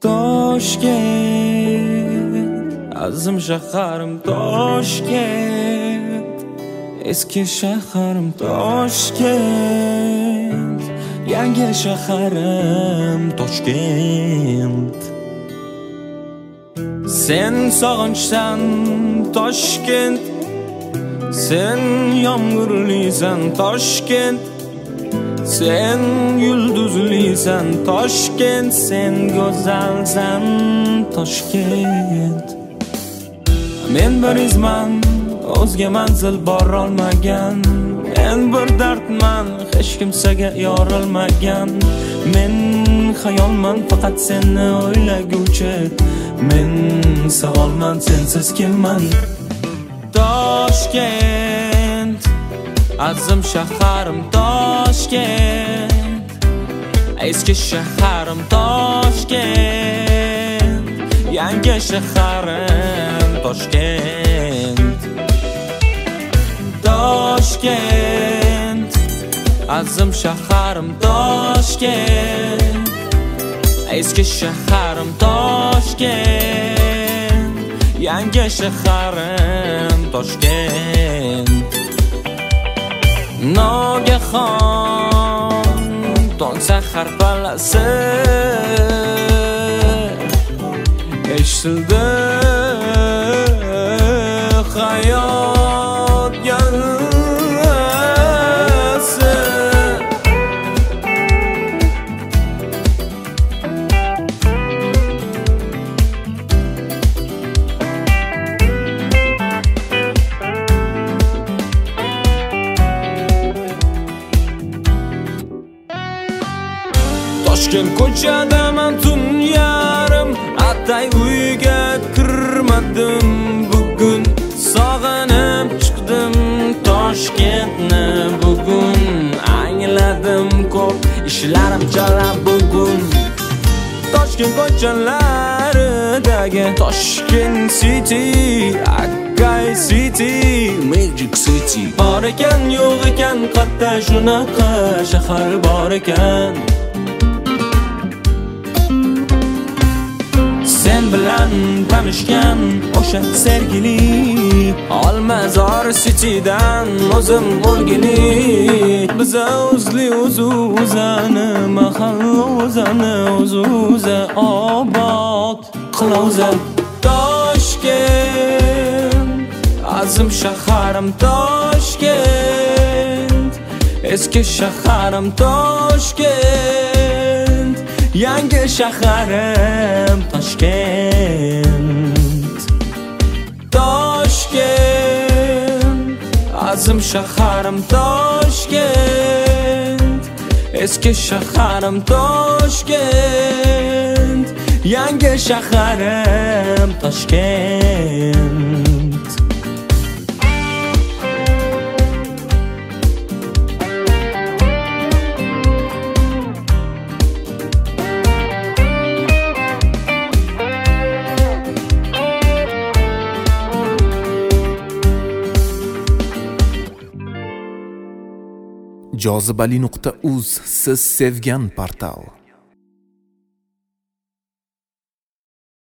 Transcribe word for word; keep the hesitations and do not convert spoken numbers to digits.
Toshkent, azim shaharim Toshkent, eski shaharim Toshkent, yangi shaharim Toshkent. Sen sog'inchsan Toshkent, sen yomg'irlisan Toshkent, sen yulduzlisan Toshkent, sen go'zalsan Toshkent. Men bir izman, o'zga manzil borolmagan, men bir dardman, hech kimsaga yorilmagan. Men xayolman faqat seni o'ylaguvchi, men savolman sensiz kimman. Toshkent, azim shaharim Toshkent, eski shaharim Toshkent, yangi shaharim Toshkent. Toshkent, azim shaharim Toshkent, eski shaharim Toshkent, yangi shaharim Toshkent. Nogahon tong sahar palasi eshitildi hayot yarasi. Toshkent ko'chadaman tun yarim, atay uyga kirmadim bugun. Sog'inib chiqdim Toshkentni bugun, angladim ko'p ishlarim chala bugun. Toshkent ko'chalaridagi Toshkent City, Akay City, Magic City. Bor ekan yo'q ekan qatta shunaqa shahar bor ekan. Sen bilan tanishgan o'sha sergili Olmazor Citydan o'zim o'lgili. Biza o'zli o'z-o'zani mahalla o'zani o'z-o'za obod qilovza. Toshkent, azim shaharim Toshkent, eski shaharim Toshkent, yangi shaharim Toshkent. Toshkent, azim shaharim Toshkent, eski shaharim Toshkent, yangi shaharim Toshkent. jozibali nuqta uz siz sevgan portal.